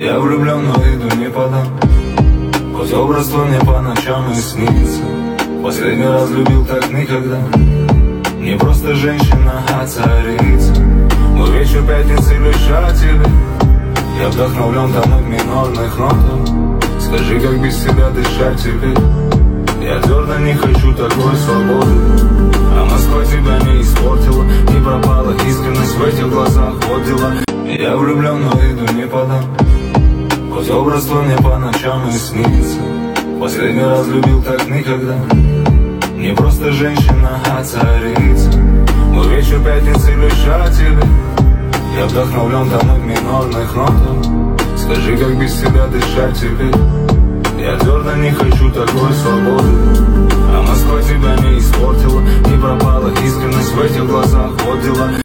Я влюблен, но виду не подам, хоть образ твой мне по ночам и снится. Последний раз любил так никогда, не просто женщина, а царица. Мой вечер пятницы лишь о тебе, я вдохновлен тонуть минорных нотах. Скажи, как без тебя дышать теперь? Я твердо не хочу такой свободы, а Москва тебя не испортила, не пропала искренность в этих глазах, вот дела. Я влюблен, но виду не подам, хоть образ твой мне по ночам и снится. Последний раз любил так никогда, не просто женщина, а царица. Мой вечер пятницы лишь о тебе, я вдохновлен тонуть минорных нотах. Скажи, как без тебя дышать теперь? Я твердо не хочу такой свободы, а Москва тебя не испортила, не пропала искренность в этих глазах, вот дела.